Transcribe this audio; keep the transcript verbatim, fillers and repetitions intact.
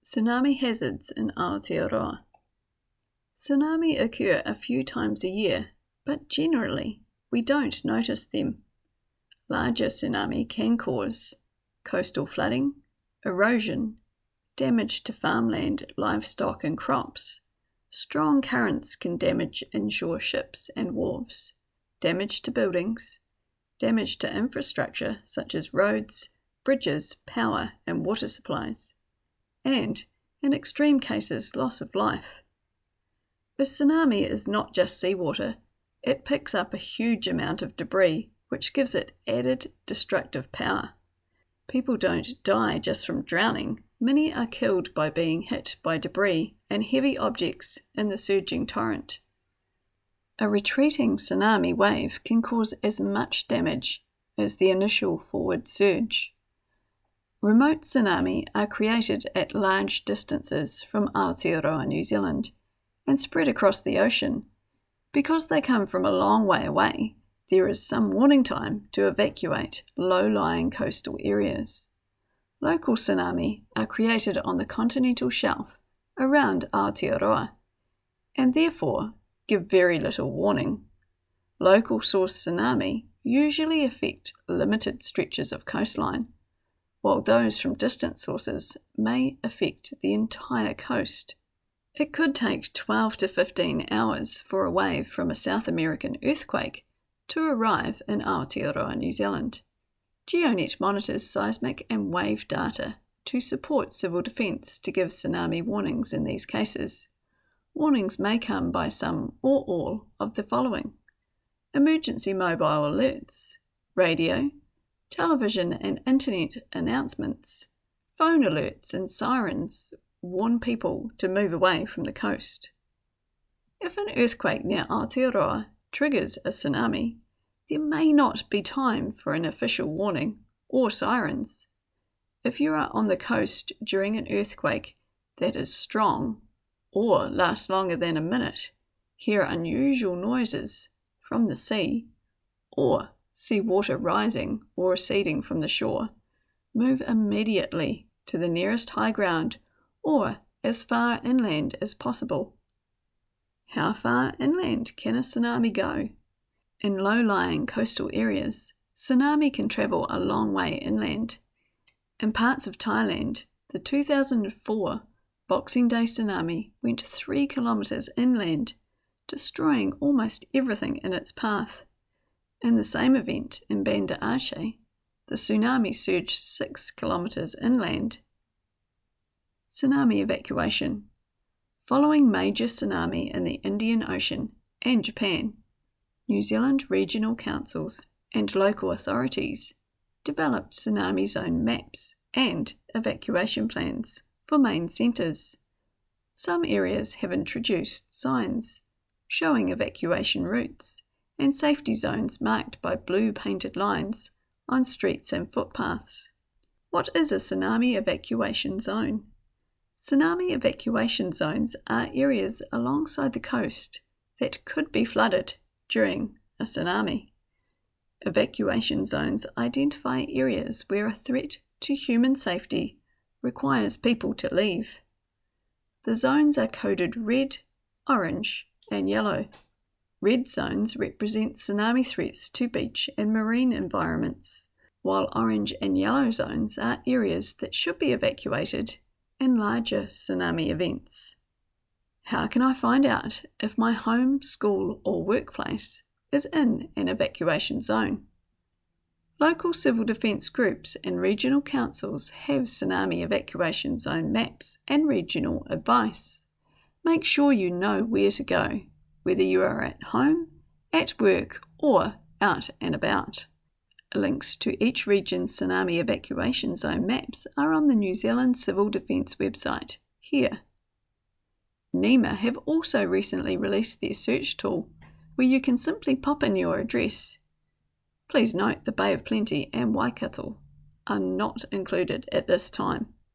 Tsunami hazards in Aotearoa. Tsunami occur a few times a year, but generally we don't notice them. Larger tsunami can cause coastal flooding, erosion, damage to farmland, livestock and crops. Strong currents can damage inshore ships and wharves, damage to buildings, damage to infrastructure such as roads, bridges, power and water supplies, and, in extreme cases, loss of life. A tsunami is not just seawater, it picks up a huge amount of debris which gives it added destructive power. People don't die just from drowning, many are killed by being hit by debris and heavy objects in the surging torrent. A retreating tsunami wave can cause as much damage as the initial forward surge. Remote tsunami are created at large distances from Aotearoa, New Zealand, and spread across the ocean. Because they come from a long way away, there is some warning time to evacuate low-lying coastal areas. Local tsunami are created on the continental shelf around Aotearoa, and therefore give very little warning. Local source tsunami usually affect limited stretches of coastline, while those from distant sources may affect the entire coast. It could take twelve to fifteen hours for a wave from a South American earthquake to arrive in Aotearoa, New Zealand. GeoNet monitors seismic and wave data to support civil defence to give tsunami warnings in these cases. Warnings may come by some or all of the following: emergency mobile alerts, radio, television and internet announcements, phone alerts and sirens warn people to move away from the coast. If an earthquake near Aotearoa triggers a tsunami, there may not be time for an official warning or sirens. If you are on the coast during an earthquake that is strong or lasts longer than a minute, hear unusual noises from the sea, or see water rising or receding from the shore, move immediately to the nearest high ground or as far inland as possible. How far inland can a tsunami go? In low-lying coastal areas, tsunami can travel a long way inland. In parts of Thailand, the two thousand four Boxing Day tsunami went three kilometres inland, destroying almost everything in its path. In the same event in Banda Aceh, the tsunami surged six kilometres inland. Tsunami evacuation. Following major tsunami in the Indian Ocean and Japan, New Zealand regional councils and local authorities developed tsunami zone maps and evacuation plans for main centres. Some areas have introduced signs showing evacuation routes and safety zones marked by blue painted lines on streets and footpaths. What is a tsunami evacuation zone? Tsunami evacuation zones are areas alongside the coast that could be flooded during a tsunami. Evacuation zones identify areas where a threat to human safety requires people to leave. The zones are coded red, orange, and yellow. Red zones represent tsunami threats to beach and marine environments, while orange and yellow zones are areas that should be evacuated in larger tsunami events. How can I find out if my home, school, or workplace is in an evacuation zone? Local civil defence groups and regional councils have tsunami evacuation zone maps and regional advice. Make sure you know where to go, whether you are at home, at work, or out and about. Links to each region's tsunami evacuation zone maps are on the New Zealand Civil Defence website, here. NEMA have also recently released their search tool, where you can simply pop in your address. Please note the Bay of Plenty and Waikato are not included at this time.